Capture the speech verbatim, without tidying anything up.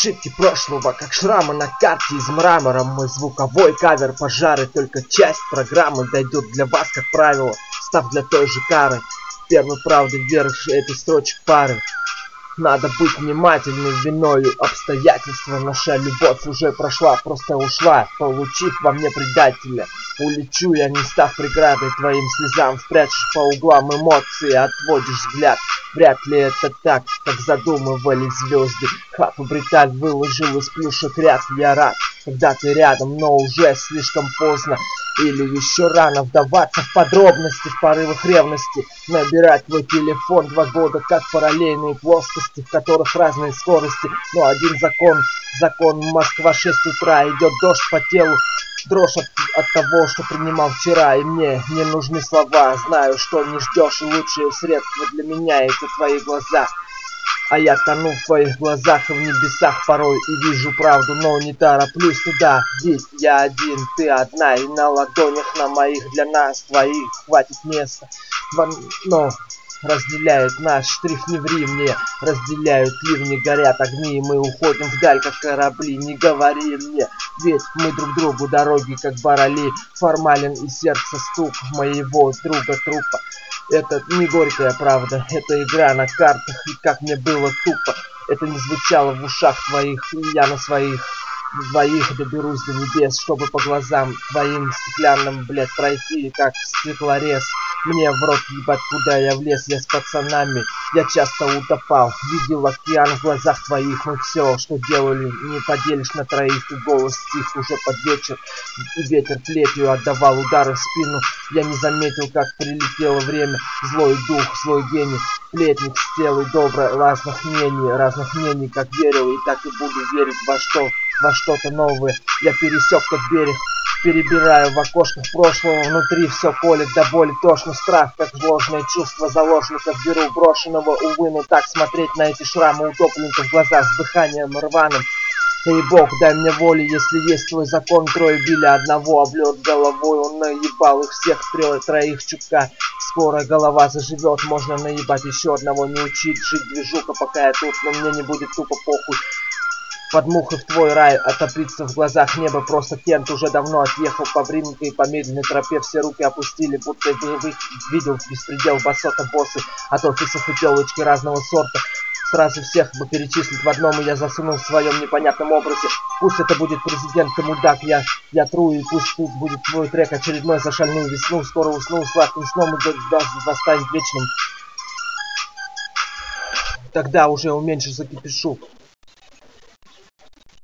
Ошибки прошлого, как шрамы на карте из мрамора. Мой звуковой кавер пожары, только часть программы дойдет для вас, как правило, став для той же кары. Первой правды вверх этой строчек пары. Надо быть внимательным, виною обстоятельства. Наша любовь уже прошла, просто ушла, получив во мне предателя. Улечу я, не став преградой твоим слезам. Спрячешь по углам эмоции, отводишь взгляд. Вряд ли это так, как задумывали звезды. Хату бриталь выложил из плюшек ряд. Я рад, когда ты рядом, но уже слишком поздно. Или еще рано вдаваться в подробности, в порывах ревности. Набирать твой телефон два года, как параллельные плоскости, в которых разные скорости. Но один закон, закон Москва шесть утра, идет дождь по телу. Дрожь от, от того, что принимал вчера. И мне не нужны слова, знаю, что не ждешь. И лучшее средство для меня — это твои глаза. А я тону в твоих глазах и в небесах порой и вижу правду, но не тороплюсь туда. Ведь я один, ты одна, и на ладонях на моих для нас твоих хватит места. Но разделяет наш штрих, не ври мне. Разделяют ливни, горят огни, и мы уходим вдаль, как корабли. Не говори мне, ведь мы друг другу дороги, как барали. Формален и сердце стук моего друга трупа. Это не горькая правда, это игра на картах, и как мне было тупо. Это не звучало в ушах твоих, и я на своих двоих доберусь до небес, чтобы по глазам твоим стеклянным, блядь, пройти, как стеклорез. Мне в рот ебать, куда я влез, я с пацанами, я часто утопал. Видел океан в глазах твоих, но все, что делали, не поделишь на троих. И голос стих уже под вечер, и ветер плетью отдавал удары в спину. Я не заметил, как прилетело время. Злой дух, злой гений, плетник с тел и добро разных мнений, разных мнений, как верил, и так и буду верить во что, во что-то новое. Я пересек тот берег, перебираю в окошках прошлого, внутри все колет до боли тошно. Страх, как ложное чувство заложников, беру брошенного, увы, но так смотреть на эти шрамы утопленников в глазах с дыханием рваным. Эй, Бог, дай мне воли, если есть твой закон. Трое били одного, облет головой, он наебал их всех троих, троих чутка. Скоро голова заживет, можно наебать еще одного, не учить жить движуха, пока я тут, но мне не будет тупо похуй. Под мухой в твой рай отопиться в глазах неба. Просто Кент уже давно отъехал по временке и по медленной тропе. Все руки опустили, будто бы видел беспредел басота боссы от офисов и телочки разного сорта. Сразу всех бы перечислить в одном, и я засунул в своем непонятном образе. Пусть это будет президент, ты мудак, я, я тру, и пусть тут будет твой трек очередной за шальную весну. Скоро усну сладким сном, и дождь восстанет вечным. Тогда уже уменьшишь закипишу.